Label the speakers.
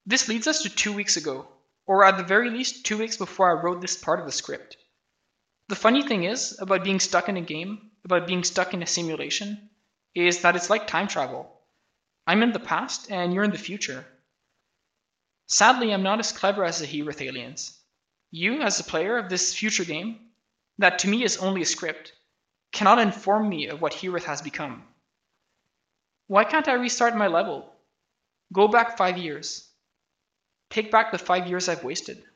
Speaker 1: This leads us to 2 weeks ago, or at the very least 2 weeks before I wrote this part of the script. The funny thing is, about being stuck in a game, about being stuck in a simulation, is that it's like time travel. I'm in the past, and you're in the future. Sadly, I'm not as clever as the Heworth aliens. You, as a player of this future game, that to me is only a script, cannot inform me of what Heworth has become. Why can't I restart my level? Go back 5 years. Take back the 5 years I've wasted.